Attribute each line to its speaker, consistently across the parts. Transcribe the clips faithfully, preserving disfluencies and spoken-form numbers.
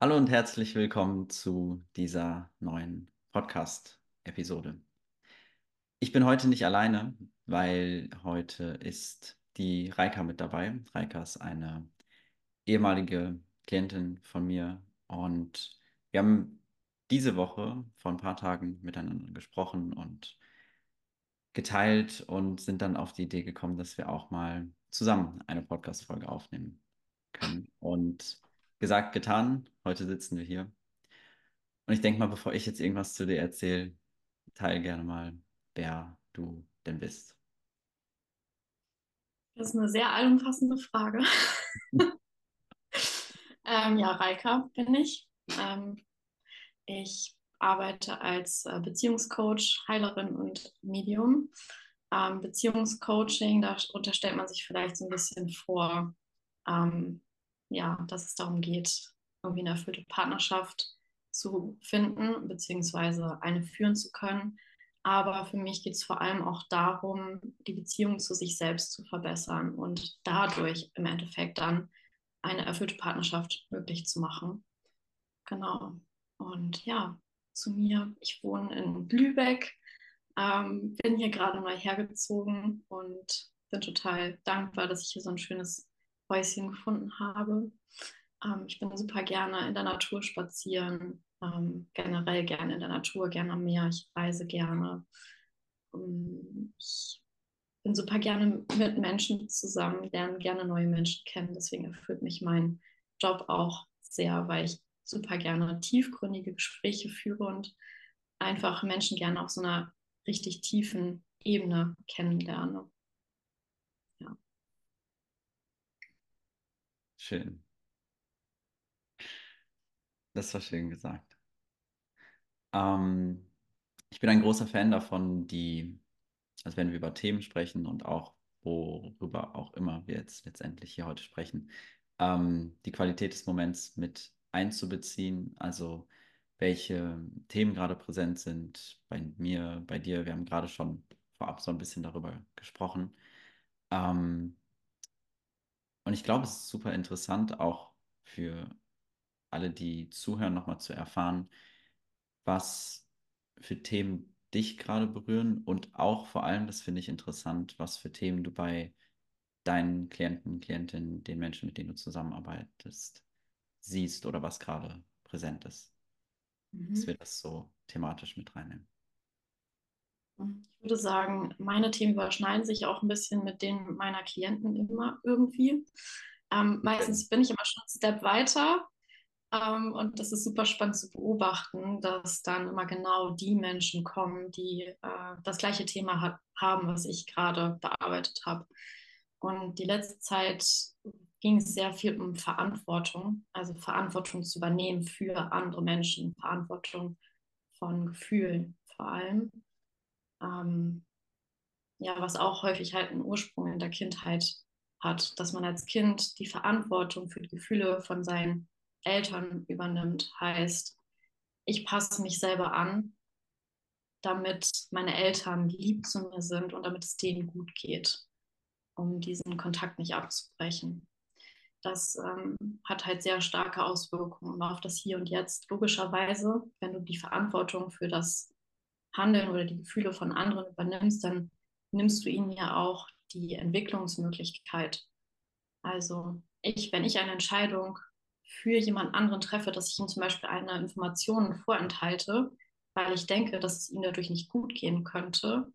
Speaker 1: Hallo und herzlich willkommen zu dieser neuen Podcast-Episode. Ich bin heute nicht alleine, weil heute ist die Reika mit dabei. Reika ist eine ehemalige Klientin von mir und wir haben diese Woche vor ein paar Tagen miteinander gesprochen und geteilt und sind dann auf die Idee gekommen, dass wir auch mal zusammen eine Podcast-Folge aufnehmen können. Und gesagt, getan, heute sitzen wir hier. Und ich denke mal, bevor ich jetzt irgendwas zu dir erzähle, teile gerne mal, wer du denn bist.
Speaker 2: Das ist eine sehr allumfassende Frage. Ähm, ja, Reika bin ich. Ähm, ich arbeite als äh, Beziehungscoach, Heilerin und Medium. Ähm, Beziehungscoaching, da unterstellt man sich vielleicht so ein bisschen vor, ähm, ja, dass es darum geht, irgendwie eine erfüllte Partnerschaft zu finden, beziehungsweise eine führen zu können. Aber für mich geht es vor allem auch darum, die Beziehung zu sich selbst zu verbessern und dadurch im Endeffekt dann eine erfüllte Partnerschaft möglich zu machen. Genau. Und ja, zu mir, ich wohne in Lübeck, ähm, bin hier gerade neu hergezogen und bin total dankbar, dass ich hier so ein schönes Häuschen gefunden habe. Ähm, ich bin super gerne in der Natur spazieren, ähm, generell gerne in der Natur, gerne am Meer, ich reise gerne. Ähm, ich bin super gerne mit Menschen zusammen, lerne gerne neue Menschen kennen. Deswegen erfüllt mich mein Job auch sehr, weil ich super gerne tiefgründige Gespräche führe und einfach Menschen gerne auf so einer richtig tiefen Ebene kennenlerne. Ja.
Speaker 1: Schön. Das war schön gesagt. Ähm, Ich bin ein großer Fan davon, die, also wenn wir über Themen sprechen und auch worüber auch immer wir jetzt letztendlich hier heute sprechen, ähm, die Qualität des Moments mit einzubeziehen. Also welche Themen gerade präsent sind bei mir, bei dir. Wir haben gerade schon vorab so ein bisschen darüber gesprochen. Ähm, und ich glaube, es ist super interessant, auch für alle, die zuhören, nochmal zu erfahren, was für Themen dich gerade berühren und auch vor allem, das finde ich interessant, was für Themen du bei deinen Klienten, Klientinnen, den Menschen, mit denen du zusammenarbeitest, siehst oder was gerade präsent ist. Dass
Speaker 2: Mhm.
Speaker 1: wir das so thematisch mit reinnehmen.
Speaker 2: Ich würde sagen, meine Themen überschneiden sich auch ein bisschen mit denen meiner Klienten immer irgendwie. Ähm,
Speaker 1: Schön.
Speaker 2: meistens bin ich immer schon einen Step weiter. Ähm, und das ist super spannend zu beobachten, dass dann immer genau die Menschen kommen, die äh, das gleiche Thema hat, haben, was ich gerade bearbeitet habe. Und die letzte Zeit ging es sehr viel um Verantwortung, also Verantwortung zu übernehmen für andere Menschen, Verantwortung von Gefühlen vor allem. Ähm, ja, was auch häufig halt einen Ursprung in der Kindheit hat, dass man als Kind die Verantwortung für die Gefühle von seinen Eltern übernimmt, heißt, ich passe mich selber an, damit meine Eltern lieb zu mir sind und damit es denen gut geht, um diesen Kontakt nicht abzubrechen. Das ähm, hat halt sehr starke Auswirkungen auf das Hier und Jetzt. Logischerweise, wenn du die Verantwortung für das Handeln oder die Gefühle von anderen übernimmst, dann nimmst du ihnen ja auch die Entwicklungsmöglichkeit. Also ich, wenn ich eine Entscheidung für jemand anderen treffe, dass ich ihm zum Beispiel eine Information vorenthalte, weil ich denke, dass es ihm dadurch nicht gut gehen könnte,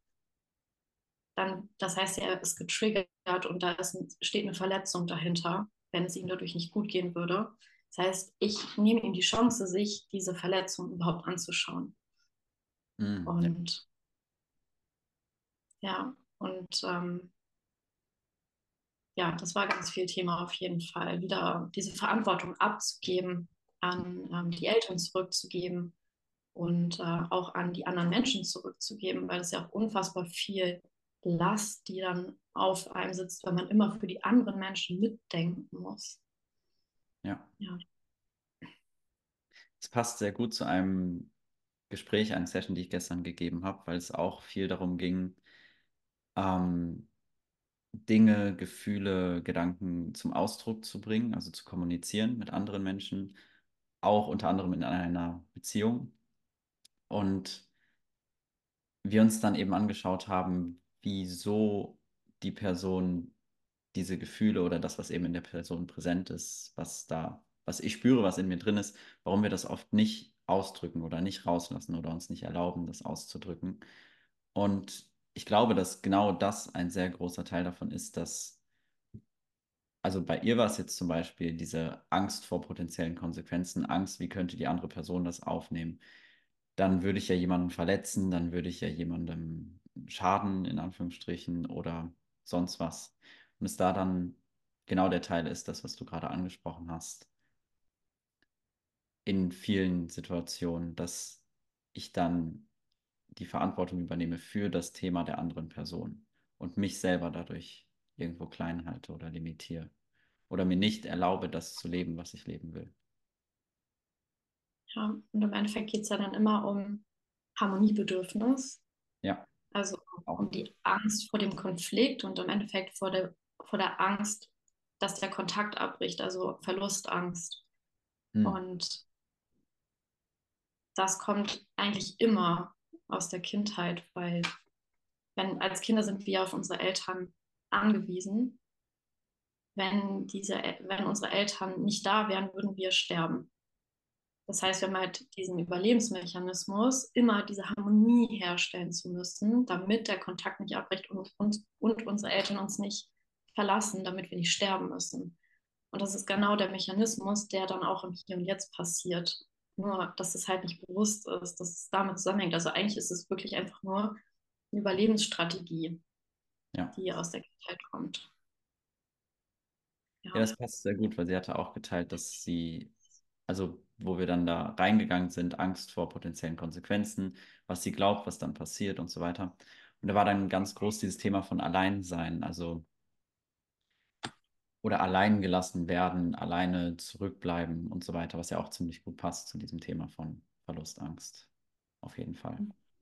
Speaker 2: dann, das heißt, er ist getriggert und da ist, steht eine Verletzung dahinter, wenn es ihm dadurch nicht gut gehen würde. Das heißt, ich nehme ihm die Chance, sich diese Verletzung überhaupt anzuschauen.
Speaker 1: Mm, ja.
Speaker 2: Und ja, und ähm, ja, das war ganz viel Thema auf jeden Fall, wieder diese Verantwortung abzugeben, an ähm, die Eltern zurückzugeben und äh, auch an die anderen Menschen zurückzugeben, weil es ja auch unfassbar viel Last, die dann auf einem sitzt, wenn man immer für die anderen Menschen mitdenken muss.
Speaker 1: Ja.
Speaker 2: Ja.
Speaker 1: Es passt sehr gut zu einem Gespräch, einer Session, die ich gestern gegeben habe, weil es auch viel darum ging, ähm, Dinge, Gefühle, Gedanken zum Ausdruck zu bringen, also zu kommunizieren mit anderen Menschen auch unter anderem in einer Beziehung. Und wir uns dann eben angeschaut haben, wieso die Person diese Gefühle oder das, was eben in der Person präsent ist, was da, was ich spüre, was in mir drin ist, warum wir das oft nicht ausdrücken oder nicht rauslassen oder uns nicht erlauben, das auszudrücken. Und ich glaube, dass genau das ein sehr großer Teil davon ist, dass, also bei ihr war es jetzt zum Beispiel diese Angst vor potenziellen Konsequenzen, Angst, wie könnte die andere Person das aufnehmen. Dann würde ich ja jemanden verletzen, dann würde ich ja jemandem schaden, in Anführungsstrichen, oder sonst was. Und es da dann genau der Teil ist, das, was du gerade angesprochen hast, in vielen Situationen, dass ich dann die Verantwortung übernehme für das Thema der anderen Person und mich selber dadurch irgendwo klein halte oder limitiere oder mir nicht erlaube, das zu leben, was ich leben will.
Speaker 2: Ja, und im Endeffekt geht es ja dann immer um Harmoniebedürfnis,
Speaker 1: Ja,
Speaker 2: also
Speaker 1: auch.
Speaker 2: um die Angst vor dem Konflikt und im Endeffekt vor der, vor der Angst, dass der Kontakt abbricht, also Verlustangst.
Speaker 1: Hm.
Speaker 2: Und das kommt eigentlich immer aus der Kindheit, weil wenn als Kinder sind wir auf unsere Eltern angewiesen. Wenn, diese, wenn unsere Eltern nicht da wären, würden wir sterben. Das heißt, wir haben halt diesen Überlebensmechanismus, immer diese Harmonie herstellen zu müssen, damit der Kontakt nicht abbricht und, und, und unsere Eltern uns nicht verlassen, damit wir nicht sterben müssen. Und das ist genau der Mechanismus, der dann auch im Hier und Jetzt passiert. Nur, dass es halt nicht bewusst ist, dass es damit zusammenhängt. Also eigentlich ist es wirklich einfach nur eine Überlebensstrategie,
Speaker 1: Ja.
Speaker 2: die aus der Kindheit kommt.
Speaker 1: Ja,
Speaker 2: Ja.
Speaker 1: das passt sehr gut, weil sie hatte auch geteilt, dass sie, also wo wir dann da reingegangen sind, Angst vor potenziellen Konsequenzen, was sie glaubt, was dann passiert und so weiter. Und da war dann ganz groß dieses Thema von Alleinsein, also oder allein gelassen werden, alleine zurückbleiben und so weiter, was ja auch ziemlich gut passt zu diesem Thema von Verlustangst. Auf jeden Fall.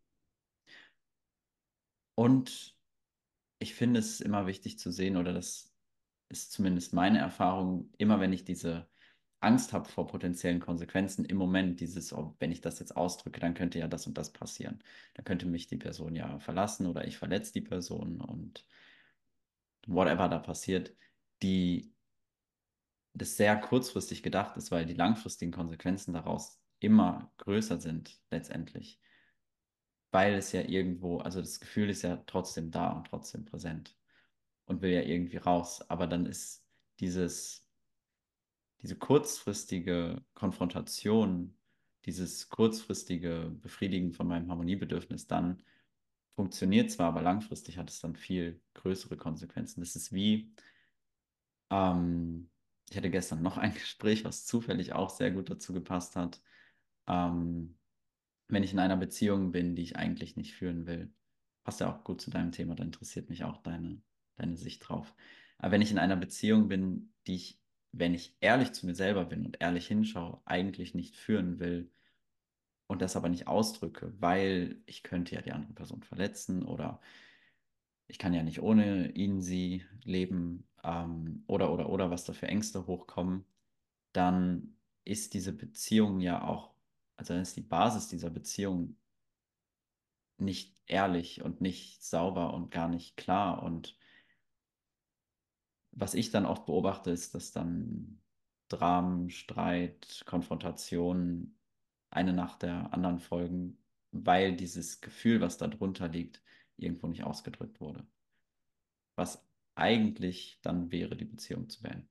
Speaker 1: Und ich finde es immer wichtig zu sehen, oder das ist zumindest meine Erfahrung, immer wenn ich diese Angst habe vor potenziellen Konsequenzen, im Moment dieses, oh, wenn ich das jetzt ausdrücke, dann könnte ja das und das passieren. Dann könnte mich die Person ja verlassen oder ich verletze die Person und whatever da passiert, die das sehr kurzfristig gedacht ist, weil die langfristigen Konsequenzen daraus immer größer sind letztendlich, weil es ja irgendwo, also das Gefühl ist ja trotzdem da und trotzdem präsent und will ja irgendwie raus, aber dann ist dieses, diese kurzfristige Konfrontation, dieses kurzfristige Befriedigen von meinem Harmoniebedürfnis dann funktioniert zwar, aber langfristig hat es dann viel größere Konsequenzen. Das ist wie, ähm, ich hatte gestern noch ein Gespräch, was zufällig auch sehr gut dazu gepasst hat. Ähm, wenn ich in einer Beziehung bin, die ich eigentlich nicht führen will, passt ja auch gut zu deinem Thema, da interessiert mich auch deine, deine Sicht drauf. Aber wenn ich in einer Beziehung bin, die ich, wenn ich ehrlich zu mir selber bin und ehrlich hinschaue, eigentlich nicht führen will und das aber nicht ausdrücke, weil ich könnte ja die andere Person verletzen oder ich kann ja nicht ohne ihn, sie leben, ähm, oder, oder, oder, was da für Ängste hochkommen, dann ist diese Beziehung ja auch, also dann ist die Basis dieser Beziehung nicht ehrlich und nicht sauber und gar nicht klar. Und was ich dann oft beobachte, ist, dass dann Dramen, Streit, Konfrontationen eine nach der anderen folgen, weil dieses Gefühl, was da drunter liegt, irgendwo nicht ausgedrückt wurde. Was eigentlich dann wäre, die Beziehung zu beenden.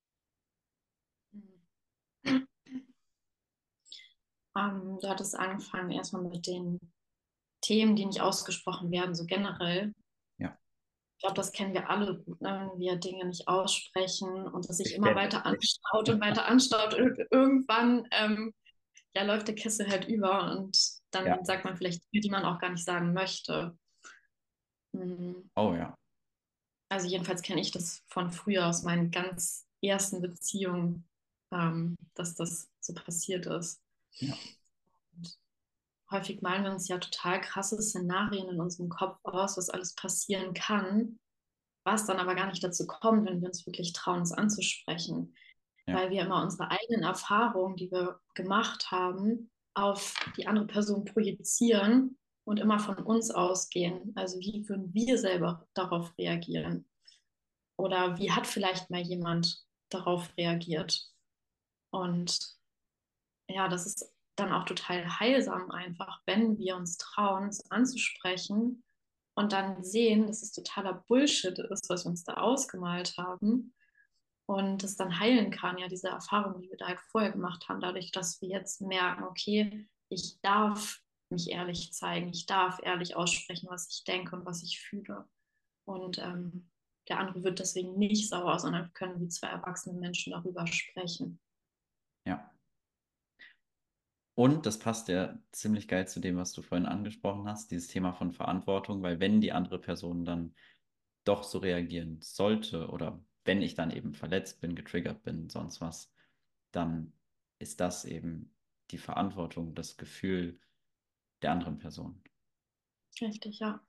Speaker 2: Ähm, du hattest angefangen erstmal mit den Themen, die nicht ausgesprochen werden, so generell.
Speaker 1: Ja,
Speaker 2: Ich glaube, das kennen wir alle gut, ne? Wenn wir Dinge nicht aussprechen und es sich
Speaker 1: ich
Speaker 2: immer
Speaker 1: kenne
Speaker 2: weiter
Speaker 1: das nicht.
Speaker 2: anstaut und weiter anstaut. Und irgendwann ähm, ja, läuft der Kessel halt über und
Speaker 1: Ja,
Speaker 2: dann sagt man vielleicht Dinge, die man auch gar nicht sagen möchte. Mhm.
Speaker 1: oh ja,
Speaker 2: Also jedenfalls kenne ich das von früher aus meinen ganz ersten Beziehungen, ähm, dass das so passiert ist.
Speaker 1: ja,
Speaker 2: Und häufig malen wir uns ja total krasse Szenarien in unserem Kopf aus, was alles passieren kann, was dann aber gar nicht dazu kommt, wenn wir uns wirklich trauen, es anzusprechen.
Speaker 1: Ja.
Speaker 2: weil wir immer unsere eigenen Erfahrungen, die wir gemacht haben, auf die andere Person projizieren und immer von uns ausgehen. Also wie würden wir selber darauf reagieren? Oder wie hat vielleicht mal jemand darauf reagiert? Und ja, das ist dann auch total heilsam einfach, wenn wir uns trauen, es anzusprechen und dann sehen, dass es totaler Bullshit ist, was wir uns da ausgemalt haben und es dann heilen kann, ja, diese Erfahrung, die wir da halt vorher gemacht haben, dadurch, dass wir jetzt merken, okay, ich darf mich ehrlich zeigen, ich darf ehrlich aussprechen, was ich denke und was ich fühle. Und ähm, der andere wird deswegen nicht sauer, sondern können wie zwei erwachsene Menschen darüber sprechen.
Speaker 1: Ja. Und das passt ja ziemlich geil zu dem, was du vorhin angesprochen hast, dieses Thema von Verantwortung, weil wenn die andere Person dann doch so reagieren sollte oder wenn ich dann eben verletzt bin, getriggert bin, sonst was, dann ist das eben die Verantwortung, das Gefühl der anderen Person.
Speaker 2: Richtig, ja.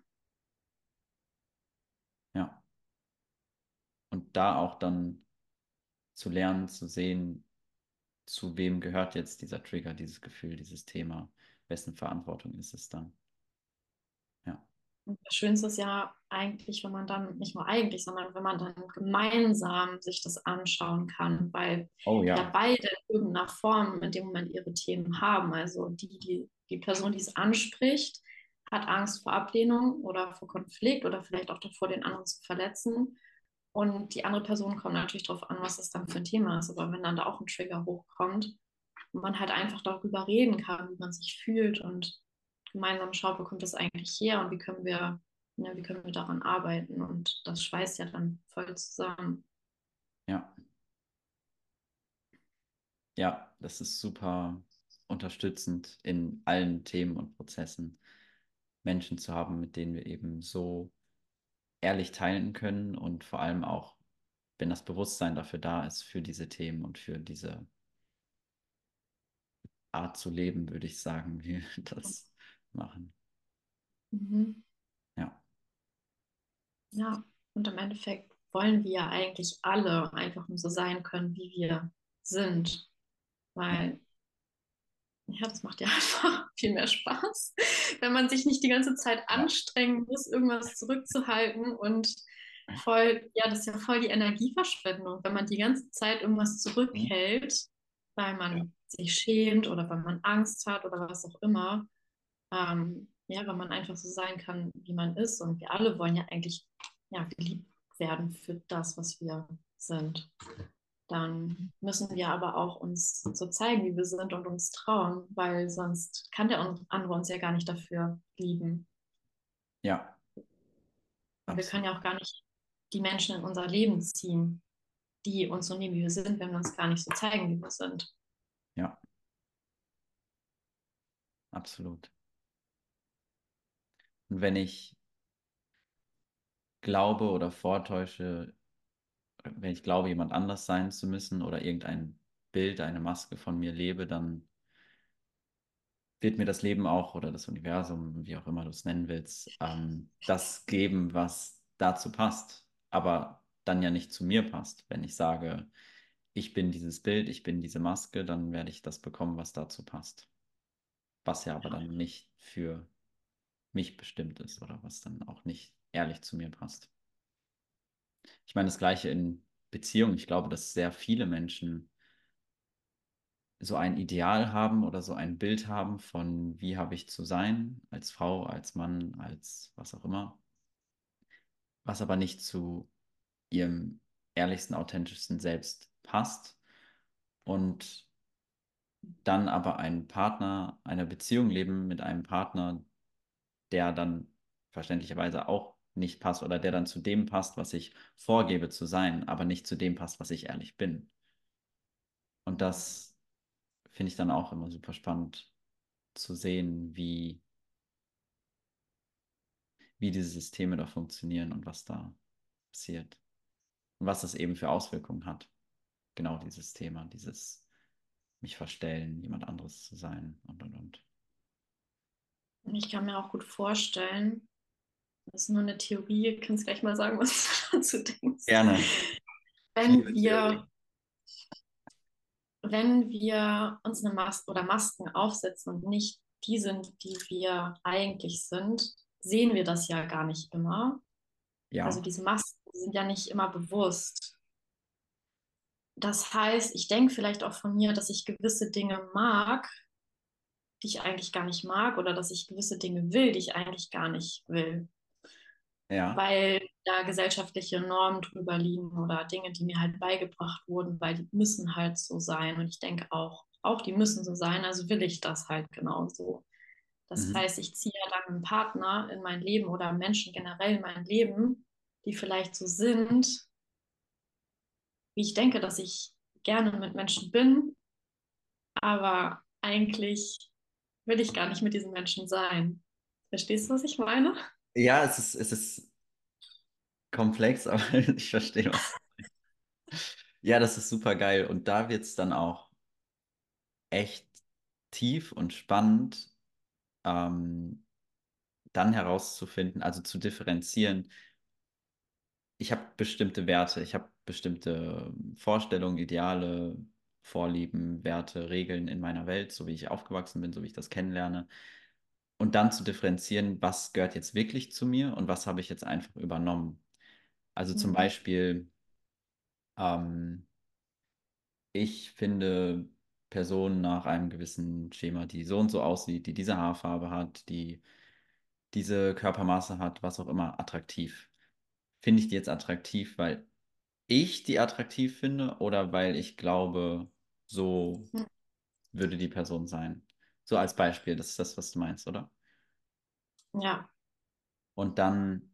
Speaker 1: Ja. Und da auch dann zu lernen, zu sehen, zu wem gehört jetzt dieser Trigger, dieses Gefühl, dieses Thema, wessen Verantwortung ist es dann. Ja.
Speaker 2: Und das Schönste ist ja eigentlich, wenn man dann, nicht nur eigentlich, sondern wenn man dann gemeinsam sich das anschauen kann, weil
Speaker 1: Oh
Speaker 2: ja
Speaker 1: ja.
Speaker 2: beide in irgendeiner Form in dem Moment ihre Themen haben. Also die, die, die Person, die es anspricht, hat Angst vor Ablehnung oder vor Konflikt oder vielleicht auch davor, den anderen zu verletzen. Und die andere Person kommt natürlich darauf an, was das dann für ein Thema ist. Aber wenn dann da auch ein Trigger hochkommt und man halt einfach darüber reden kann, wie man sich fühlt und gemeinsam schaut, wo kommt das eigentlich her und wie können wir, ne, wie können wir daran arbeiten. Und das schweißt ja dann voll zusammen.
Speaker 1: Ja. Ja, das ist super unterstützend in allen Themen und Prozessen, Menschen zu haben, mit denen wir eben so ehrlich teilen können und vor allem auch, wenn das Bewusstsein dafür da ist, für diese Themen und für diese Art zu leben, würde ich sagen, wie wir das machen.
Speaker 2: Mhm.
Speaker 1: Ja,
Speaker 2: Ja, und im Endeffekt wollen wir ja eigentlich alle einfach nur so sein können, wie wir sind.
Speaker 1: ja,
Speaker 2: Weil ja, das macht ja einfach viel mehr Spaß, wenn man sich nicht die ganze Zeit
Speaker 1: ja.
Speaker 2: anstrengen muss, irgendwas zurückzuhalten und voll, ja, das ist ja voll die Energieverschwendung, wenn man die ganze Zeit irgendwas
Speaker 1: Mhm.
Speaker 2: zurückhält, weil
Speaker 1: Ja,
Speaker 2: man sich schämt oder weil man Angst hat oder was auch immer. Ähm, ja, wenn man einfach so sein kann, wie man ist. Und wir alle wollen ja eigentlich ja, geliebt werden für das, was wir sind. Dann müssen wir aber auch uns so zeigen, wie wir sind und uns trauen, weil sonst kann der andere uns ja gar nicht dafür lieben.
Speaker 1: ja,
Speaker 2: Und wir können
Speaker 1: absolut.
Speaker 2: ja auch gar nicht die Menschen in unser Leben ziehen, die uns so nehmen, wie wir sind, wenn wir uns gar nicht so zeigen, wie wir sind.
Speaker 1: Ja, absolut. Und wenn ich glaube oder vortäusche, wenn ich glaube, jemand anders sein zu müssen oder irgendein Bild, eine Maske von mir lebe, dann wird mir das Leben auch oder das Universum, wie auch immer du es nennen willst, ähm, das geben, was dazu passt, aber dann ja nicht zu mir passt. Wenn ich sage, ich bin dieses Bild, ich bin diese Maske, dann werde ich das bekommen, was dazu passt. Was ja aber
Speaker 2: Ja.
Speaker 1: dann nicht für mich bestimmt ist oder was dann auch nicht ehrlich zu mir passt. Ich meine, das Gleiche in Beziehungen. Ich glaube, dass sehr viele Menschen so ein Ideal haben oder so ein Bild haben von, wie habe ich zu sein, als Frau, als Mann, als was auch immer, was aber nicht zu ihrem ehrlichsten, authentischsten Selbst passt und dann aber einen Partner, eine Beziehung leben mit einem Partner, der dann verständlicherweise auch nicht passt oder der dann zu dem passt, was ich vorgebe zu sein, aber nicht zu dem passt, was ich ehrlich bin. Und das finde ich dann auch immer super spannend zu sehen, wie wie diese Systeme da funktionieren und was da passiert. Und was das eben für Auswirkungen hat. Genau dieses Thema, dieses mich verstellen, jemand anderes zu sein und und und.
Speaker 2: Und ich kann mir auch gut vorstellen, das ist nur eine Theorie, du kannst gleich mal sagen, was du dazu denkst.
Speaker 1: Gerne. Ich
Speaker 2: Wenn
Speaker 1: liebe
Speaker 2: wir
Speaker 1: Theorie.
Speaker 2: wenn wir uns eine Mas oder Masken aufsetzen und nicht die sind, die wir eigentlich sind, sehen wir das ja gar nicht immer. Also
Speaker 1: Ja,
Speaker 2: diese Masken sind ja nicht immer bewusst. Das heißt, ich denke vielleicht auch von mir, dass ich gewisse Dinge mag, die ich eigentlich gar nicht mag, oder dass ich gewisse Dinge will, die ich eigentlich gar nicht will,
Speaker 1: ja.
Speaker 2: weil da gesellschaftliche Normen drüber liegen oder Dinge, die mir halt beigebracht wurden, weil die müssen halt so sein. Und ich denke auch, auch die müssen so sein, also will ich das halt genauso. Das
Speaker 1: Mhm.
Speaker 2: heißt, ich ziehe ja dann einen Partner in mein Leben oder Menschen generell in mein Leben, die vielleicht so sind, wie ich denke, dass ich gerne mit Menschen bin, aber eigentlich will ich gar nicht mit diesen Menschen sein. Verstehst du, was ich meine?
Speaker 1: Ja, es ist, es ist komplex, aber ich verstehe was. Ja, das ist super geil. Und da wird es dann auch echt tief und spannend, ähm, dann herauszufinden, also zu differenzieren. Ich habe bestimmte Werte, ich habe bestimmte Vorstellungen, Ideale, Vorlieben, Werte, Regeln in meiner Welt, so wie ich aufgewachsen bin, so wie ich das kennenlerne. Und dann zu differenzieren, was gehört jetzt wirklich zu mir und was habe ich jetzt einfach übernommen. Also zum
Speaker 2: Mhm.
Speaker 1: Beispiel, ähm, ich finde Personen nach einem gewissen Schema, die so und so aussieht, die diese Haarfarbe hat, die diese Körpermaße hat, was auch immer, attraktiv. Finde ich die jetzt attraktiv, weil ich die attraktiv finde oder weil ich glaube, so würde die Person sein? So als Beispiel, das ist das, was du meinst, oder?
Speaker 2: Ja.
Speaker 1: Und dann,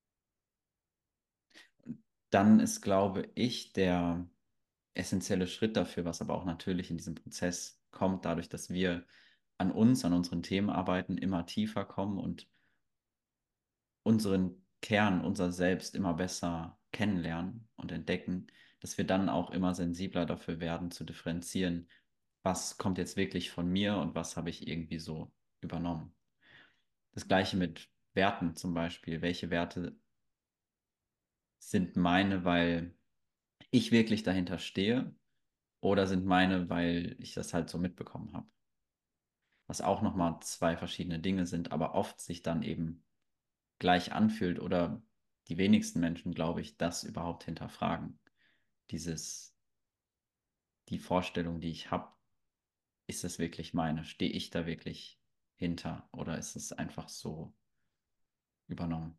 Speaker 1: dann ist, glaube ich, der essentielle Schritt dafür, was aber auch natürlich in diesem Prozess kommt, dadurch, dass wir an uns, an unseren Themen arbeiten, immer tiefer kommen und unseren Kern, unser Selbst immer besser kennenlernen und entdecken, dass wir dann auch immer sensibler dafür werden, zu differenzieren, was kommt jetzt wirklich von mir und was habe ich irgendwie so übernommen. Das gleiche mit Werten zum Beispiel. Welche Werte sind meine, weil ich wirklich dahinter stehe oder sind meine, weil ich das halt so mitbekommen habe? Was auch nochmal zwei verschiedene Dinge sind, aber oft sich dann eben gleich anfühlt oder die wenigsten Menschen, glaube ich, das überhaupt hinterfragen. Dieses, die Vorstellung, die ich habe, ist es wirklich meine? Stehe ich da wirklich hinter oder ist es einfach so übernommen?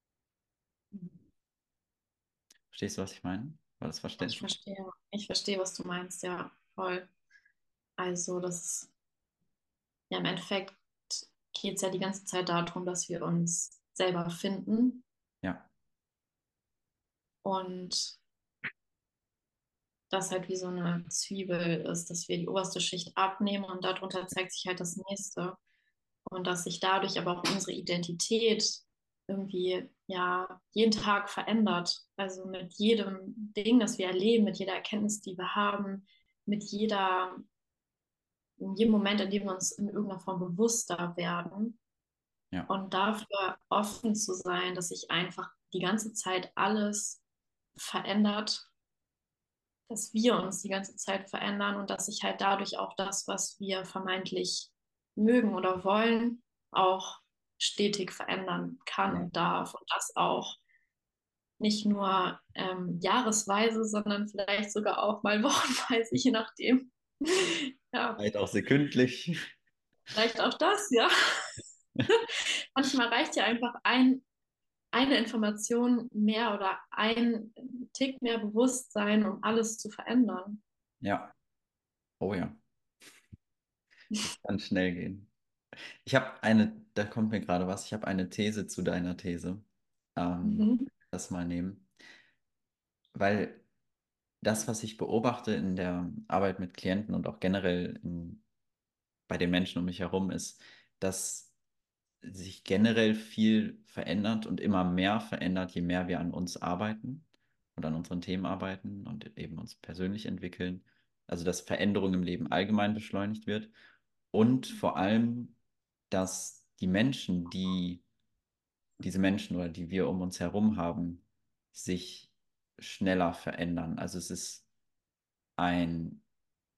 Speaker 1: Verstehst du, was ich meine? War das
Speaker 2: Ich
Speaker 1: verständlich?
Speaker 2: verstehe, ich verstehe, was du meinst, ja, voll. Also, das ist, ja, im Endeffekt geht es ja die ganze Zeit darum, dass wir uns selber finden
Speaker 1: Ja,
Speaker 2: und das halt wie so eine Zwiebel ist, dass wir die oberste Schicht abnehmen und darunter zeigt sich halt das nächste. Und dass sich dadurch aber auch unsere Identität irgendwie ja jeden Tag verändert. Also mit jedem Ding, das wir erleben, mit jeder Erkenntnis, die wir haben, mit jeder, in jedem Moment, in dem wir uns in irgendeiner Form bewusster werden.
Speaker 1: ja,
Speaker 2: Und dafür offen zu sein, dass sich einfach die ganze Zeit alles verändert, dass wir uns die ganze Zeit verändern und dass sich halt dadurch auch das, was wir vermeintlich mögen oder wollen, auch stetig verändern kann
Speaker 1: ja.
Speaker 2: und darf. Und das auch nicht nur ähm, jahresweise, sondern vielleicht sogar auch mal wochenweise, je nachdem. Ja,
Speaker 1: Vielleicht auch sekündlich.
Speaker 2: vielleicht auch das, ja. Manchmal reicht ja einfach ein, eine Information mehr oder ein Tick mehr Bewusstsein, um alles zu verändern.
Speaker 1: Ja, oh ja, das kann schnell gehen. Ich habe eine, da kommt mir gerade was, ich habe eine These zu deiner These. Ähm,
Speaker 2: Mhm.
Speaker 1: das mal nehmen. Weil das, was ich beobachte in der Arbeit mit Klienten und auch generell in, bei den Menschen um mich herum, ist, dass sich generell viel verändert und immer mehr verändert, je mehr wir an uns arbeiten und an unseren Themen arbeiten und eben uns persönlich entwickeln. Also dass Veränderung im Leben allgemein beschleunigt wird und vor allem, dass die Menschen, die diese Menschen oder die wir um uns herum haben, sich schneller verändern. Also es ist ein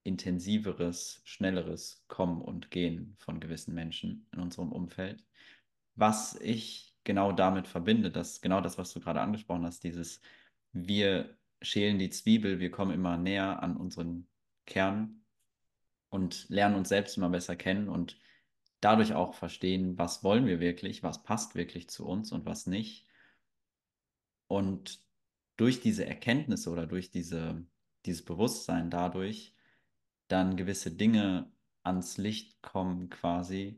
Speaker 1: intensiveres, schnelleres Kommen und Gehen von gewissen Menschen in unserem Umfeld. Was ich genau damit verbinde, dass genau das, was du gerade angesprochen hast, dieses wir schälen die Zwiebel, wir kommen immer näher an unseren Kern und lernen uns selbst immer besser kennen und dadurch auch verstehen, was wollen wir wirklich, was passt wirklich zu uns und was nicht. Und durch diese Erkenntnisse oder durch diese, dieses Bewusstsein dadurch dann gewisse Dinge ans Licht kommen quasi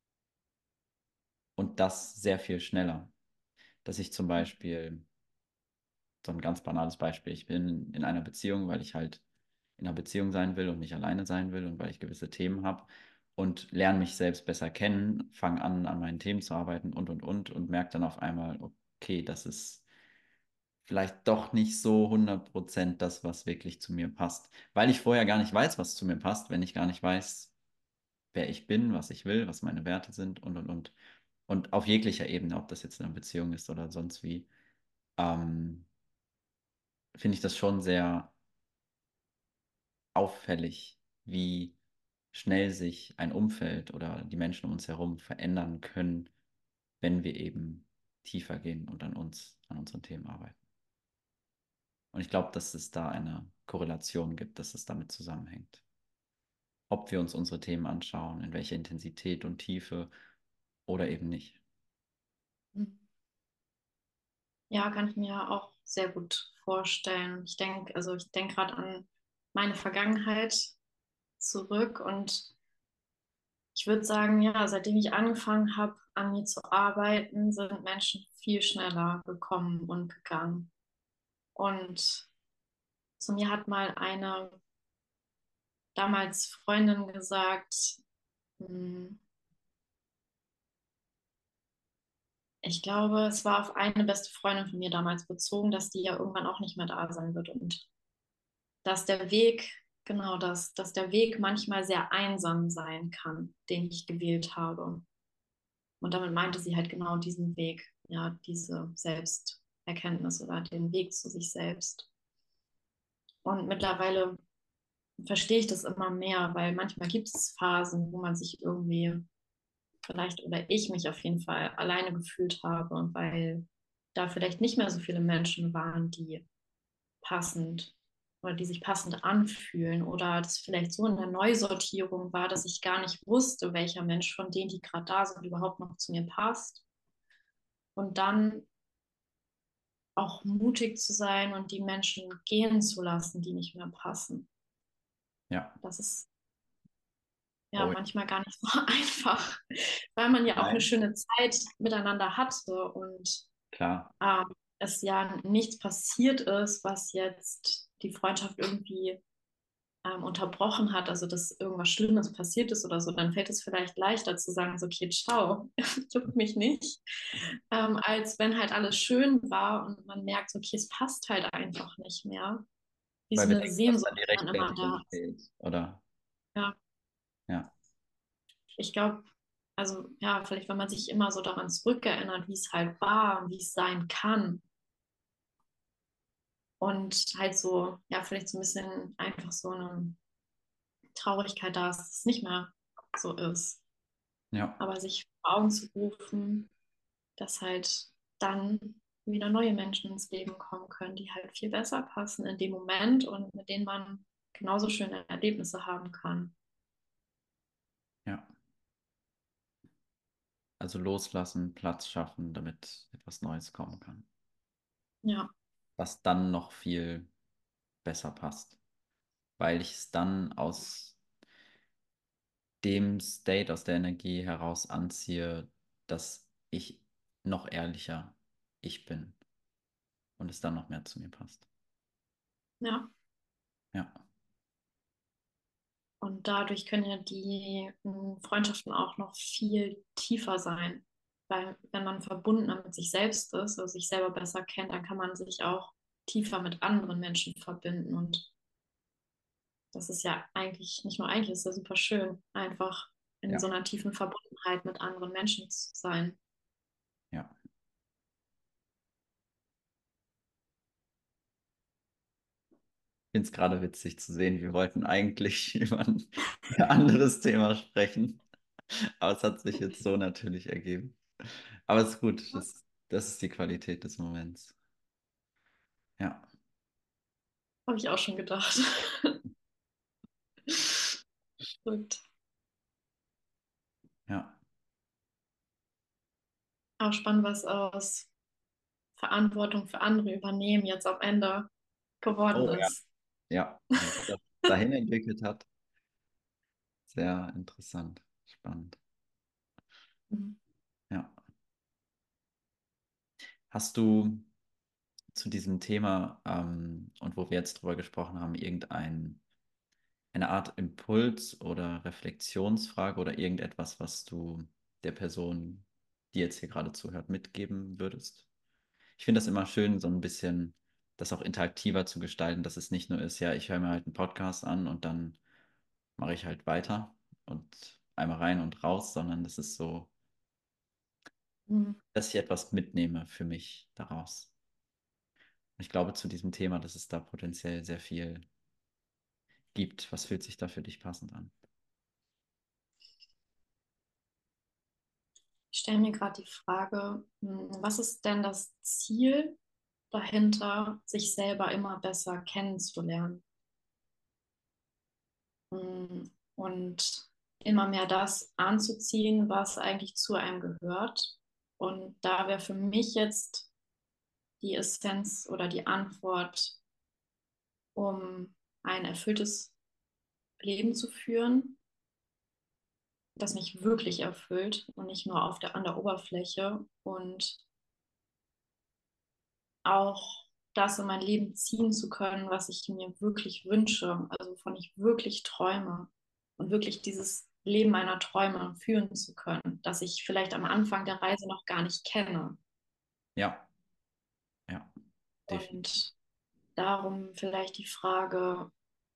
Speaker 1: und das sehr viel schneller. Dass ich zum Beispiel, so ein ganz banales Beispiel, ich bin in einer Beziehung, weil ich halt in einer Beziehung sein will und nicht alleine sein will und weil ich gewisse Themen habe und lerne mich selbst besser kennen, fange an, an meinen Themen zu arbeiten und, und, und und merke dann auf einmal, okay, das ist vielleicht doch nicht so hundert Prozent das, was wirklich zu mir passt. Weil ich vorher gar nicht weiß, was zu mir passt, wenn ich gar nicht weiß, wer ich bin, was ich will, was meine Werte sind und, und, und. Und auf jeglicher Ebene, ob das jetzt in einer Beziehung ist oder sonst wie, ähm, finde ich das schon sehr auffällig, wie schnell sich ein Umfeld oder die Menschen um uns herum verändern können, wenn wir eben tiefer gehen und an uns, an unseren Themen arbeiten. Und ich glaube, dass es da eine Korrelation gibt, dass es damit zusammenhängt. Ob wir uns unsere Themen anschauen, in welcher Intensität und Tiefe oder eben nicht.
Speaker 2: Ja, kann ich mir auch sehr gut vorstellen. Ich denke, also ich denke gerade an meine Vergangenheit zurück und ich würde sagen, ja, seitdem ich angefangen habe, an mir zu arbeiten, sind Menschen viel schneller gekommen und gegangen. Und zu mir hat mal eine damals Freundin gesagt, hm, ich glaube, es war auf eine beste Freundin von mir damals bezogen, dass die ja irgendwann auch nicht mehr da sein wird und dass der Weg, genau das, dass der Weg manchmal sehr einsam sein kann, den ich gewählt habe. Und damit meinte sie halt genau diesen Weg, ja, diese Selbsterkenntnis oder den Weg zu sich selbst. Und mittlerweile verstehe ich das immer mehr, weil manchmal gibt es Phasen, wo man sich irgendwie vielleicht oder ich mich auf jeden Fall alleine gefühlt habe, weil da vielleicht nicht mehr so viele Menschen waren, die passend oder die sich passend anfühlen oder das vielleicht so in der Neusortierung war, dass ich gar nicht wusste, welcher Mensch von denen, die gerade da sind, überhaupt noch zu mir passt. Und dann auch mutig zu sein und die Menschen gehen zu lassen, die nicht mehr passen.
Speaker 1: Ja,
Speaker 2: Das ist ja
Speaker 1: oh,
Speaker 2: manchmal gar nicht so einfach, weil man ja auch eine
Speaker 1: nein,
Speaker 2: schöne Zeit miteinander hatte und
Speaker 1: klar.
Speaker 2: ähm, es ja nichts passiert ist, was jetzt die Freundschaft irgendwie ähm, unterbrochen hat, also dass irgendwas Schlimmes passiert ist oder so, dann fällt es vielleicht leichter zu sagen, so, okay, ciao, juckt mich nicht, ähm, als wenn halt alles schön war und man merkt, okay, es passt halt einfach nicht mehr. Wie
Speaker 1: Weil
Speaker 2: so
Speaker 1: wir
Speaker 2: eine
Speaker 1: denken, dass
Speaker 2: Sehnsucht,
Speaker 1: dann die
Speaker 2: die man immer da
Speaker 1: Rechtfertigung
Speaker 2: hat.
Speaker 1: fehlt, oder?
Speaker 2: Ja,
Speaker 1: Ja,
Speaker 2: ich glaube, also ja, vielleicht, wenn man sich immer so daran zurückerinnert, wie es halt war und wie es sein kann, und halt so, ja, vielleicht so ein bisschen einfach so eine Traurigkeit da ist, dass es nicht mehr so ist.
Speaker 1: ja,
Speaker 2: Aber sich vor Augen zu rufen, dass halt dann wieder neue Menschen ins Leben kommen können, die halt viel besser passen in dem Moment und mit denen man genauso schöne Erlebnisse haben kann.
Speaker 1: ja. Also loslassen, Platz schaffen, damit etwas Neues kommen kann.
Speaker 2: Ja,
Speaker 1: Was dann noch viel besser passt. Weil ich es dann aus dem State, aus der Energie heraus anziehe, dass ich noch ehrlicher ich bin und es dann noch mehr zu mir passt.
Speaker 2: ja.
Speaker 1: Ja,
Speaker 2: Und dadurch können ja die mh, Freundschaften auch noch viel tiefer sein. Weil wenn man verbundener mit sich selbst ist, also sich selber besser kennt, dann kann man sich auch tiefer mit anderen Menschen verbinden. Und das ist ja eigentlich, nicht nur eigentlich, ist ja super schön, einfach in
Speaker 1: ja,
Speaker 2: so einer tiefen Verbundenheit mit anderen Menschen zu sein.
Speaker 1: ja. finde es gerade witzig zu sehen. Wir wollten eigentlich über ein anderes Thema sprechen, aber es hat sich jetzt so natürlich ergeben. Aber es ist gut, das, das ist die Qualität des Moments. Ja,
Speaker 2: Habe ich auch schon gedacht. Gut.
Speaker 1: ja.
Speaker 2: Auch spannend, was aus Verantwortung für andere übernehmen jetzt am Ende geworden
Speaker 1: Oh ja.
Speaker 2: ist.
Speaker 1: Ja, wie sich das dahin entwickelt hat. Sehr interessant, spannend.
Speaker 2: Mhm.
Speaker 1: Ja. Hast du zu diesem Thema ähm, und wo wir jetzt drüber gesprochen haben, irgendein eine Art Impuls oder Reflexionsfrage oder irgendetwas, was du der Person, die jetzt hier gerade zuhört, mitgeben würdest? Ich finde das immer schön, so ein bisschen das auch interaktiver zu gestalten, dass es nicht nur ist, ja, ich höre mir halt einen Podcast an und dann mache ich halt weiter und einmal rein und raus, sondern das ist so,
Speaker 2: Mhm.
Speaker 1: dass ich etwas mitnehme für mich daraus. Und ich glaube zu diesem Thema, dass es da potenziell sehr viel gibt. Was fühlt sich da für dich passend an?
Speaker 2: Ich stelle mir gerade die Frage, hm, was ist denn das Ziel dahinter, sich selber immer besser kennenzulernen? Hm, Und immer mehr das anzuziehen, was eigentlich zu einem gehört. Und da wäre für mich jetzt die Essenz oder die Antwort, um ein erfülltes Leben zu führen, das mich wirklich erfüllt und nicht nur auf der, an der Oberfläche und auch das in mein Leben ziehen zu können, was ich mir wirklich wünsche, also wovon ich wirklich träume und wirklich dieses Leben meiner Träume führen zu können, das ich vielleicht am Anfang der Reise noch gar nicht kenne.
Speaker 1: Ja, ja, definitiv.
Speaker 2: Und darum vielleicht die Frage,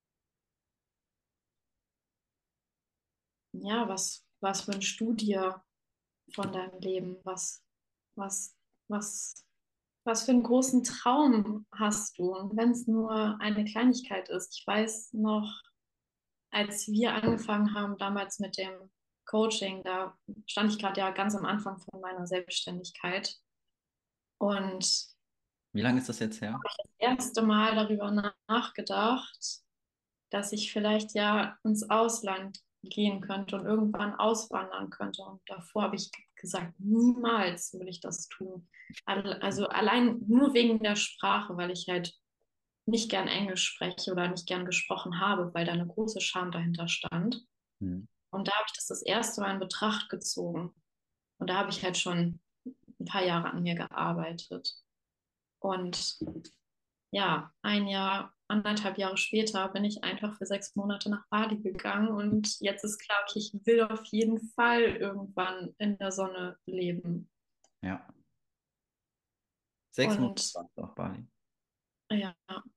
Speaker 2: ja, was, was wünschst du dir von deinem Leben? Was, was, was, was für einen großen Traum hast du? Und wenn es nur eine Kleinigkeit ist, ich weiß noch, als wir angefangen haben damals mit dem Coaching, da stand ich gerade ja ganz am Anfang von meiner Selbstständigkeit und
Speaker 1: Wie lange ist das jetzt her?
Speaker 2: das erste Mal darüber nachgedacht, dass ich vielleicht ja ins Ausland gehen könnte und irgendwann auswandern könnte. Und davor habe ich gesagt, niemals will ich das tun. Also allein nur wegen der Sprache, weil ich halt nicht gern Englisch spreche oder nicht gern gesprochen habe, weil da eine große Scham dahinter stand.
Speaker 1: Hm.
Speaker 2: Und da habe ich das das erste Mal in Betracht gezogen. Und da habe ich halt schon ein paar Jahre an mir gearbeitet. Und ja, ein Jahr, anderthalb Jahre später bin ich einfach für sechs Monate nach Bali gegangen. Und jetzt ist klar, okay, ich will auf jeden Fall irgendwann in der Sonne leben.
Speaker 1: Ja, sechs Monate
Speaker 2: Und
Speaker 1: warst du auf Bali.
Speaker 2: ja,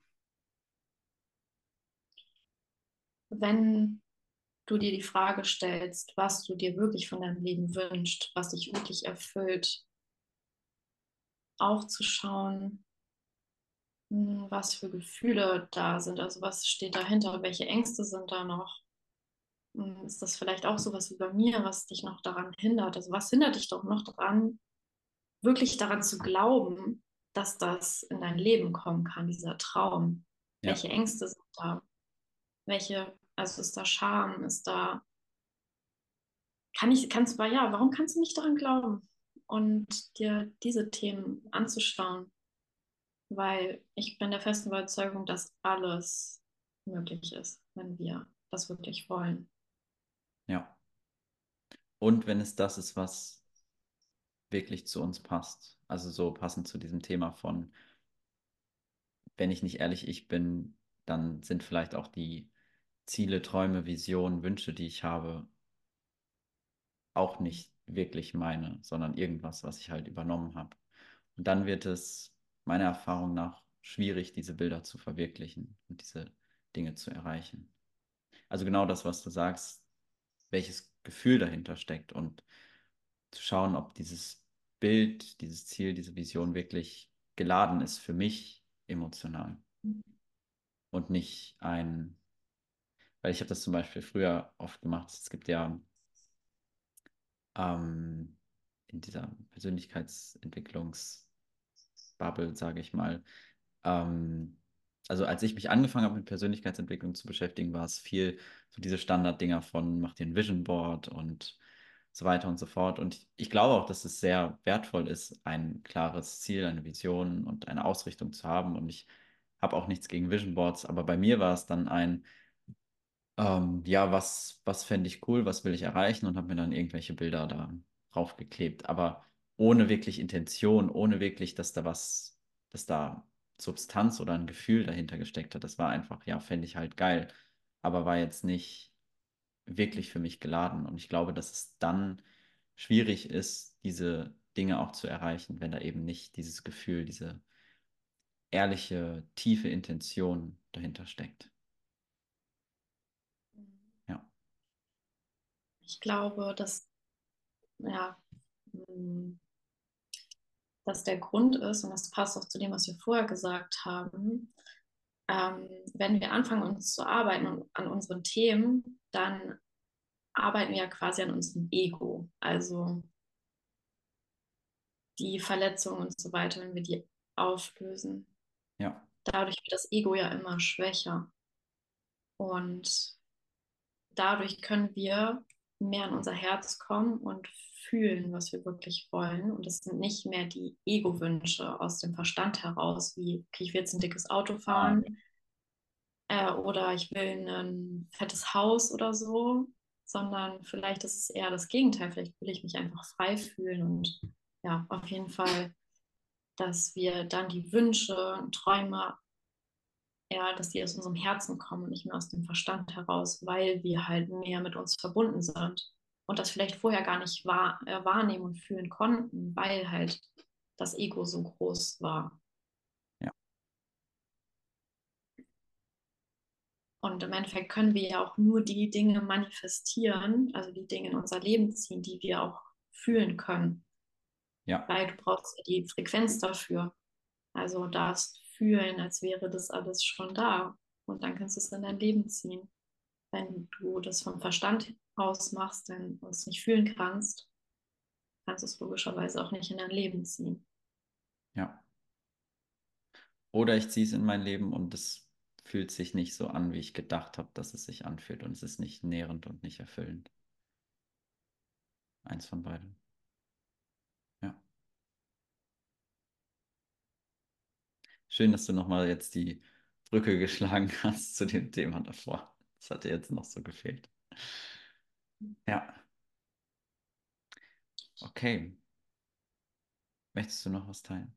Speaker 2: wenn du dir die Frage stellst, was du dir wirklich von deinem Leben wünschst, was dich wirklich erfüllt, auch zu schauen, hm, was für Gefühle da sind, also was steht dahinter, welche Ängste sind da noch. Hm, Ist das vielleicht auch sowas wie bei mir, was dich noch daran hindert? Also was hindert dich doch noch daran, wirklich daran zu glauben, dass das in dein Leben kommen kann, dieser Traum?
Speaker 1: Ja,
Speaker 2: Welche Ängste sind da? Welche, also ist da Scham, ist da, kann ich, kannst du, ja, warum kannst du nicht daran glauben? Und dir diese Themen anzuschauen, weil ich bin der festen Überzeugung, dass alles möglich ist, wenn wir das wirklich wollen.
Speaker 1: ja. Und wenn es das ist, was wirklich zu uns passt. Also so passend zu diesem Thema von, wenn ich nicht ehrlich ich bin, dann sind vielleicht auch die Ziele, Träume, Visionen, Wünsche, die ich habe, auch nicht wirklich meine, sondern irgendwas, was ich halt übernommen habe. Und dann wird es meiner Erfahrung nach schwierig, diese Bilder zu verwirklichen und diese Dinge zu erreichen. Also genau das, was du sagst, welches Gefühl dahinter steckt und zu schauen, ob dieses Bild, dieses Ziel, diese Vision wirklich geladen ist für mich emotional. und nicht ein, weil ich habe das zum Beispiel früher oft gemacht. Es gibt ja ähm, in dieser Persönlichkeitsentwicklungsbubble, sage ich mal, ähm, also als ich mich angefangen habe mit Persönlichkeitsentwicklung zu beschäftigen, war es viel so diese Standarddinger von mach dir ein Vision Board und so weiter und so fort. Und ich, ich glaube auch, dass es sehr wertvoll ist, ein klares Ziel, eine Vision und eine Ausrichtung zu haben. Und ich habe auch nichts gegen Vision Boards, aber bei mir war es dann ein ähm, ja, was, was fände ich cool, was will ich erreichen und habe mir dann irgendwelche Bilder da draufgeklebt, aber ohne wirklich Intention, ohne wirklich, dass da was, dass da Substanz oder ein Gefühl dahinter gesteckt hat. Das war einfach, ja, fände ich halt geil, aber war jetzt nicht wirklich für mich geladen. Und ich glaube, dass es dann schwierig ist, diese Dinge auch zu erreichen, wenn da eben nicht dieses Gefühl, diese ehrliche, tiefe Intention dahinter steckt. Ja,
Speaker 2: Ich glaube, dass, ja, mh, dass der Grund ist, und das passt auch zu dem, was wir vorher gesagt haben, ähm, wenn wir anfangen, uns zu arbeiten und an unseren Themen, dann arbeiten wir ja quasi an unserem Ego. Also die Verletzungen und so weiter, wenn wir die auflösen.
Speaker 1: ja,
Speaker 2: Dadurch wird das Ego ja immer schwächer. Und dadurch können wir mehr in unser Herz kommen und fühlen, was wir wirklich wollen. Und es sind nicht mehr die Ego-Wünsche aus dem Verstand heraus, wie, okay, ich will jetzt ein dickes Auto
Speaker 1: ah,
Speaker 2: fahren äh, oder ich will ein fettes Haus oder so, sondern vielleicht ist es eher das Gegenteil. Vielleicht will ich mich einfach frei fühlen und ja, auf jeden Fall, dass wir dann die Wünsche und Träume eher, dass die aus unserem Herzen kommen und nicht mehr aus dem Verstand heraus, weil wir halt mehr mit uns verbunden sind und das vielleicht vorher gar nicht wahr, äh, wahrnehmen und fühlen konnten, weil halt das Ego so groß war.
Speaker 1: ja,
Speaker 2: Und im Endeffekt können wir ja auch nur die Dinge manifestieren, also die Dinge in unser Leben ziehen, die wir auch fühlen können,
Speaker 1: ja.
Speaker 2: weil du brauchst ja die Frequenz dafür. Also darfst fühlen, als wäre das alles schon da. Und dann kannst du es in dein Leben ziehen. Wenn du das vom Verstand aus machst und es nicht fühlen kannst, kannst du es logischerweise auch nicht in dein Leben ziehen.
Speaker 1: Ja. Oder ich ziehe es in mein Leben und es fühlt sich nicht so an, wie ich gedacht habe, dass es sich anfühlt. Und es ist nicht nährend und nicht erfüllend. Eins von beiden. Ja. Schön, dass du nochmal jetzt die Brücke geschlagen hast zu dem Thema davor. Das hatte jetzt noch so gefehlt. Ja, okay. Möchtest du noch was teilen?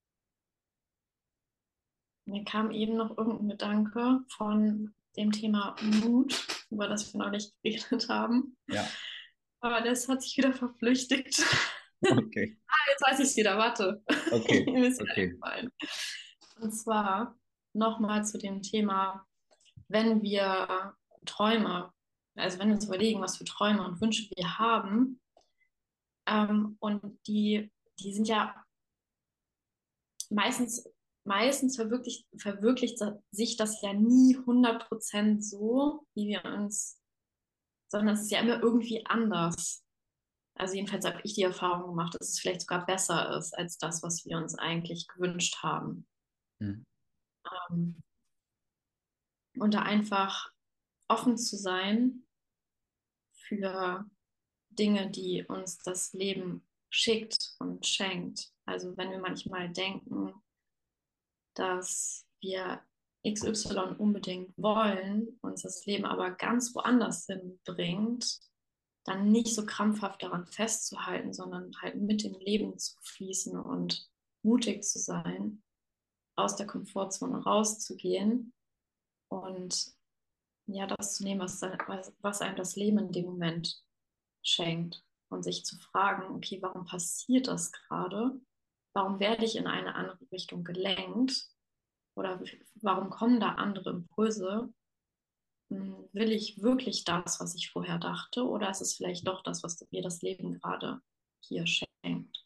Speaker 2: Mir kam eben noch irgendein Gedanke von dem Thema Mut, über das wir neulich geredet haben.
Speaker 1: Ja,
Speaker 2: Aber das hat sich wieder verflüchtigt.
Speaker 1: okay.
Speaker 2: Ah, jetzt weiß ich es wieder, warte.
Speaker 1: Okay,
Speaker 2: Mir ist wieder
Speaker 1: okay.
Speaker 2: eingefallen. Und zwar nochmal zu dem Thema, wenn wir Träume, also wenn wir uns überlegen, was für Träume und Wünsche wir haben, ähm, und die, die sind ja meistens, meistens verwirklicht, verwirklicht sich das ja nie hundert Prozent so, wie wir uns, sondern es ist ja immer irgendwie anders. Also jedenfalls habe ich die Erfahrung gemacht, dass es vielleicht sogar besser ist als das, was wir uns eigentlich gewünscht haben.
Speaker 1: Hm.
Speaker 2: Ähm, und da einfach offen zu sein für Dinge, die uns das Leben schickt und schenkt. Also wenn wir manchmal denken, dass wir X Y unbedingt wollen, uns das Leben aber ganz woanders hinbringt, dann nicht so krampfhaft daran festzuhalten, sondern halt mit dem Leben zu fließen und mutig zu sein, aus der Komfortzone rauszugehen und ja, das zu nehmen, was, was einem das Leben in dem Moment schenkt und sich zu fragen, okay, warum passiert das gerade? Warum werde ich in eine andere Richtung gelenkt? Oder warum kommen da andere Impulse? Hm, will ich wirklich das, was ich vorher dachte? Oder ist es vielleicht doch das, was mir das Leben gerade hier schenkt?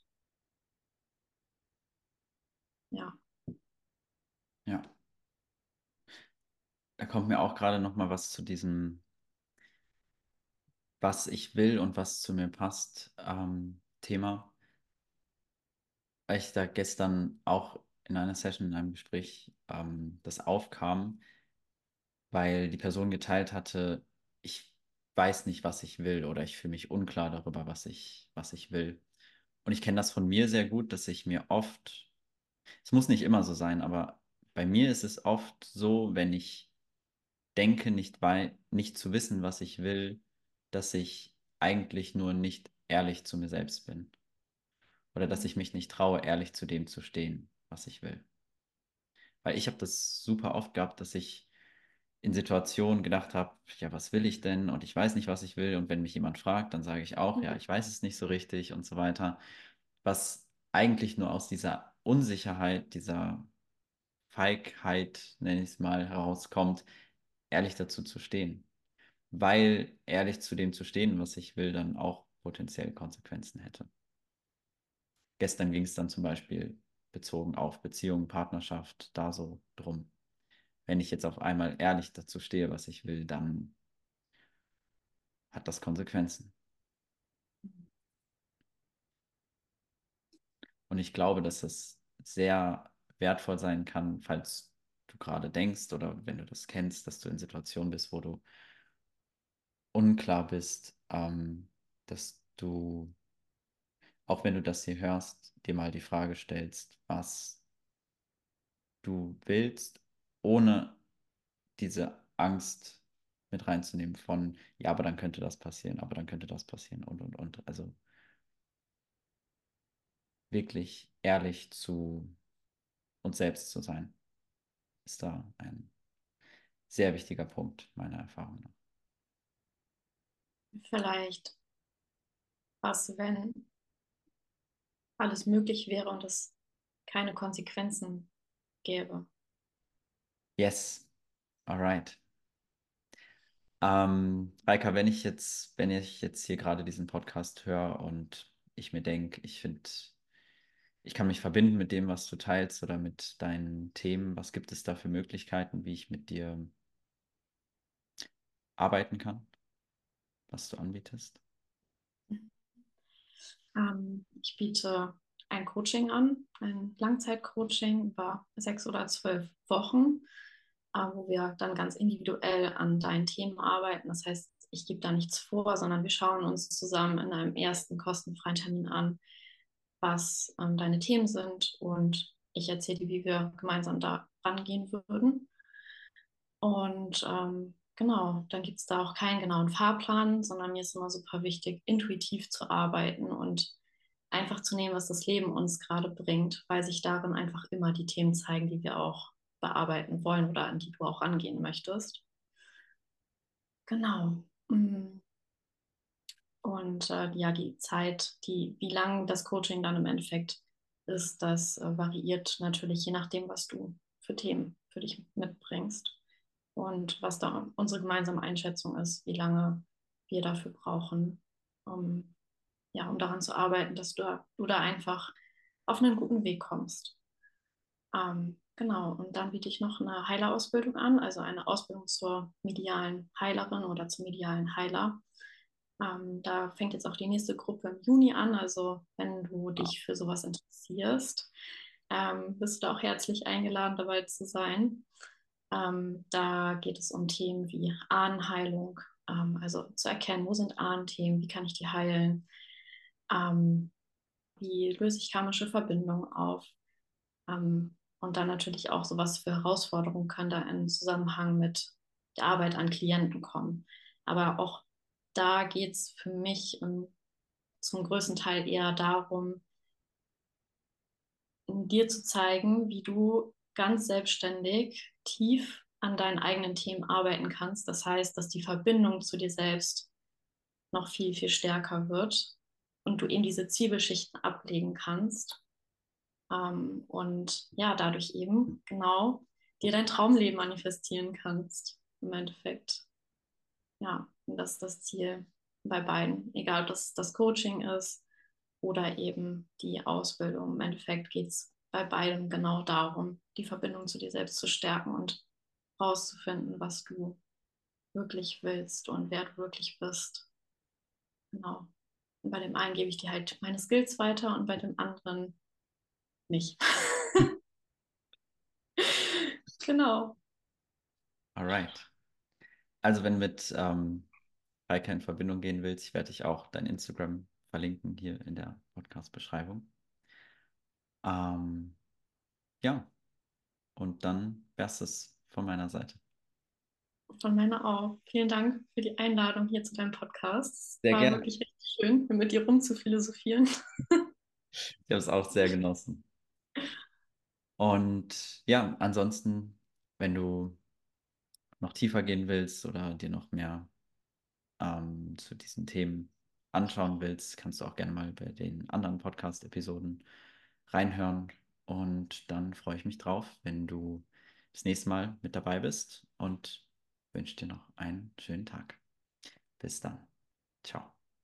Speaker 2: Ja.
Speaker 1: Ja. da kommt mir auch gerade noch mal was zu diesem, was ich will und was zu mir passt, ähm, Thema. Weil ich da gestern auch in einer Session, in einem Gespräch, ähm, das aufkam, weil die Person geteilt hatte, ich weiß nicht, was ich will oder ich fühle mich unklar darüber, was ich, was ich will. Und ich kenne das von mir sehr gut, dass ich mir oft, es muss nicht immer so sein, aber bei mir ist es oft so, wenn ich denke, nicht, wei nicht zu wissen, was ich will, dass ich eigentlich nur nicht ehrlich zu mir selbst bin. Oder dass ich mich nicht traue, ehrlich zu dem zu stehen, was ich will. Weil ich habe das super oft gehabt, dass ich in Situationen gedacht habe, ja, was will ich denn? Und ich weiß nicht, was ich will. Und wenn mich jemand fragt, dann sage ich auch, ja, ich weiß es nicht so richtig und so weiter. Was eigentlich nur aus dieser Unsicherheit, dieser Feigheit, nenne ich es mal, herauskommt, ehrlich dazu zu stehen. Weil ehrlich zu dem zu stehen, was ich will, dann auch potenziell Konsequenzen hätte. Gestern ging es dann zum Beispiel bezogen auf Beziehung, Partnerschaft, da so drum. Wenn ich jetzt auf einmal ehrlich dazu stehe, was ich will, dann hat das Konsequenzen. Und ich glaube, dass es sehr wertvoll sein kann, falls du gerade denkst oder wenn du das kennst, dass du in Situationen bist, wo du unklar bist, ähm, dass du, auch wenn du das hier hörst, dir mal die Frage stellst, was du willst, ohne diese Angst mit reinzunehmen von, ja, aber dann könnte das passieren, aber dann könnte das passieren und, und, und. Also wirklich ehrlich zu uns selbst zu sein, ist da ein sehr wichtiger Punkt, meiner Erfahrung nach.
Speaker 2: Vielleicht, was, wenn alles möglich wäre und es keine Konsequenzen gäbe.
Speaker 1: Yes, alright. Ähm, Reika, wenn ich jetzt, wenn ich jetzt hier gerade diesen Podcast höre und ich mir denke, ich finde, ich kann mich verbinden mit dem, was du teilst oder mit deinen Themen, was gibt es da für Möglichkeiten, wie ich mit dir arbeiten kann, was du anbietest?
Speaker 2: Ähm, ich biete ein Coaching an, ein Langzeitcoaching über sechs oder zwölf Wochen, äh, wo wir dann ganz individuell an deinen Themen arbeiten. Das heißt, ich gebe da nichts vor, sondern wir schauen uns zusammen in einem ersten kostenfreien Termin an, was ähm, deine Themen sind und ich erzähle dir, wie wir gemeinsam da rangehen würden. Und ähm, genau, dann gibt es da auch keinen genauen Fahrplan, sondern mir ist immer super wichtig, intuitiv zu arbeiten und einfach zu nehmen, was das Leben uns gerade bringt, weil sich darin einfach immer die Themen zeigen, die wir auch bearbeiten wollen oder an die du auch angehen möchtest. Genau. Mm. Und äh, ja, die Zeit, die, wie lang das Coaching dann im Endeffekt ist, das äh, variiert natürlich je nachdem, was du für Themen für dich mitbringst und was da unsere gemeinsame Einschätzung ist, wie lange wir dafür brauchen, um, ja, um daran zu arbeiten, dass du, du da einfach auf einen guten Weg kommst. Ähm, genau, und dann biete ich noch eine Heilerausbildung an, also eine Ausbildung zur medialen Heilerin oder zum medialen Heiler. Ähm, da fängt jetzt auch die nächste Gruppe im Juni an. Also wenn du dich für sowas interessierst, ähm, bist du auch herzlich eingeladen, dabei zu sein. Ähm, da geht es um Themen wie Ahnenheilung, ähm, also zu erkennen, wo sind Ahnenthemen, wie kann ich die heilen, ähm, wie löse ich karmische Verbindungen auf. Ähm, und dann natürlich auch sowas für Herausforderungen kann da im Zusammenhang mit der Arbeit an Klienten kommen. Aber auch da geht es für mich um, zum größten Teil eher darum, dir zu zeigen, wie du ganz selbstständig tief an deinen eigenen Themen arbeiten kannst. Das heißt, dass die Verbindung zu dir selbst noch viel, viel stärker wird und du eben diese Zwiebelschichten ablegen kannst. Ähm, und ja, dadurch eben genau dir dein Traumleben manifestieren kannst. Im Endeffekt. Ja, und das ist das Ziel bei beiden. Egal, ob das das Coaching ist oder eben die Ausbildung. Im Endeffekt geht es bei beidem genau darum, die Verbindung zu dir selbst zu stärken und rauszufinden, was du wirklich willst und wer du wirklich bist. Genau. Und bei dem einen gebe ich dir halt meine Skills weiter und bei dem anderen nicht. Genau.
Speaker 1: Alright. Also wenn mit ähm, Reika in Verbindung gehen willst, ich werde dich auch dein Instagram verlinken hier in der Podcast-Beschreibung. Ähm, ja, und dann wär's es von meiner Seite.
Speaker 2: Von meiner auch. Vielen Dank für die Einladung hier zu deinem Podcast. Es
Speaker 1: Sehr
Speaker 2: war
Speaker 1: gerne.
Speaker 2: wirklich richtig schön, mit dir rumzuphilosophieren.
Speaker 1: Ich habe es auch sehr genossen. Und ja, ansonsten, wenn du noch tiefer gehen willst oder dir noch mehr ähm, zu diesen Themen anschauen willst, kannst du auch gerne mal bei den anderen Podcast-Episoden reinhören. Und dann freue ich mich drauf, wenn du das nächste Mal mit dabei bist und wünsche dir noch einen schönen Tag. Bis dann. Ciao.